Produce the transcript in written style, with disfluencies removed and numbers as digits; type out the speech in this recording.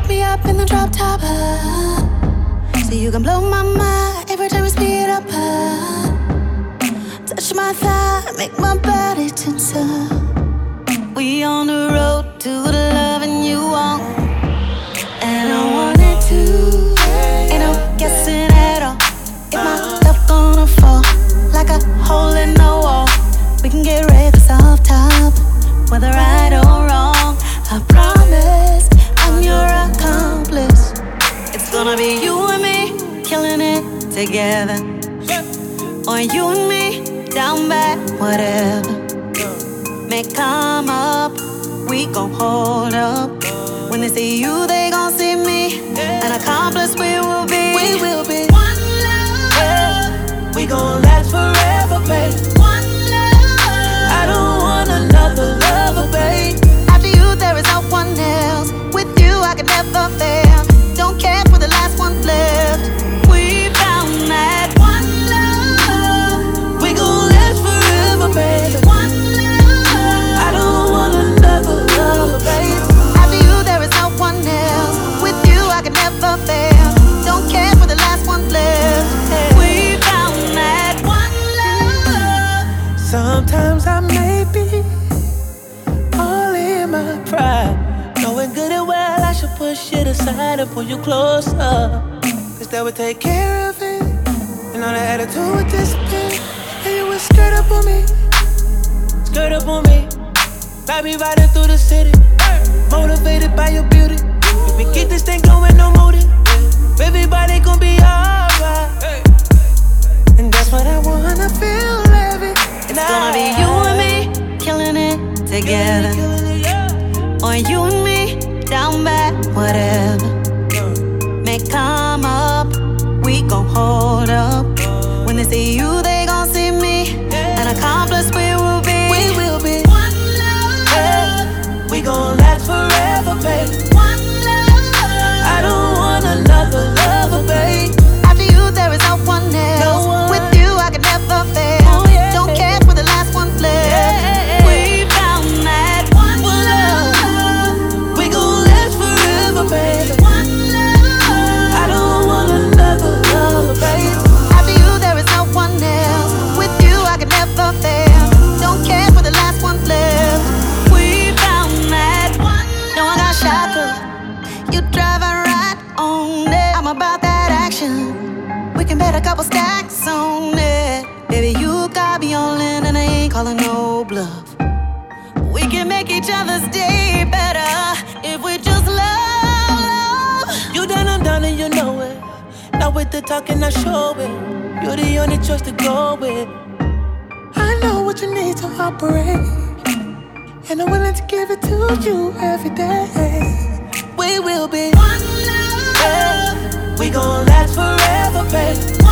pick me up in the drop top. So you can blow my mind every time we speed up. Touch my thigh, make my body tense up. We on the road to the loving you want, and I want it too. Ain't no guessing at all. If my love gonna fall like a hole in the wall, we can get reckless off top, whether right or wrong. I promise I'm your accomplice. It's gonna be you and me killing it together, or you and me down bad, whatever. May come up, we gon' hold up. When they see you, they gon' see me. An accomplice we will be. We will be one love. We gon' last forever, babe. One love. I don't want another lover, babe. After you, there is no one else. With you, I can never fail. Don't care for the last one left. We found that one love. We gon' last forever, babe. One love. I don't want another lover, babe. After you, there is no one else. With you, I can never fail. Don't care for the last one left. We found that one love. Sometimes I may be all in my pride, knowing good and well I should push it aside and pull you closer, cause that would take care of it. And all the attitude would disappear, and you would skirt up on me, skirt up on me. Got me riding through the city, motivated by your beauty. If we get this thing going, no motive, everybody gon' be alright. And that's what I wanna feel, baby. It's gonna be you and me killing it together, or you and me down bad, whatever. May come up, we gon' hold up. When they see you, they gon' see me. An accomplice we will be. We will be one love. We gon' last forever, babe. One love. I don't want another lover, babe. After you, there is no one else. No one. With you, I can never fail. Oh, yeah. Don't care for the last one left. Yeah. We found that one love. We gon' last forever, babe. One love. I don't want another lover, babe. After you, there is no one else. With you, I can never fail. Don't care for the last one left. We found that one. No, I got shotgun. You drive and ride on it. I'm about that action. We can bet a couple stacks on it. Baby, you got me all in, and I ain't calling no bluff. We can make each other's day better if we just love. You done, I'm done, and you know it. Not with the talking, I show it. You're the only choice to go with. I know what you need to operate, and I'm willing to give it to you every day. We will be One love. We gon' last forever, babe.